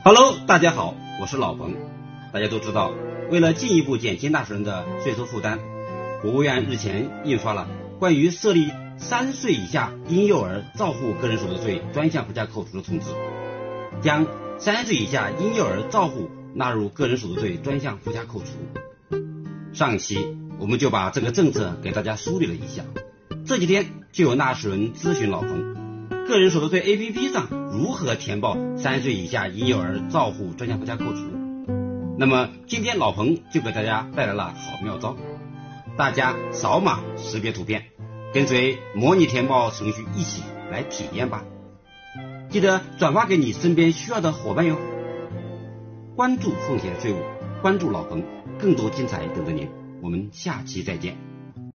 Hello， 大家好，我是老彭。大家都知道，为了进一步减轻纳税人的税收负担，国务院日前印发了关于设立3岁以下婴幼儿照护个人所得税专项附加扣除的通知，将3岁以下婴幼儿照护纳入个人所得税专项附加扣除。上一期我们就把这个政策给大家梳理了一下，这几天就有纳税人咨询老彭，个人所得税 APP 上如何填报3岁以下婴幼儿照护专项附加扣除。那么今天老彭就给大家带来了好妙招，大家扫码识别图片，跟随模拟填报程序一起来体验吧。记得转发给你身边需要的伙伴哟。关注奉贤税务，关注老彭，更多精彩等着您。我们下期再见。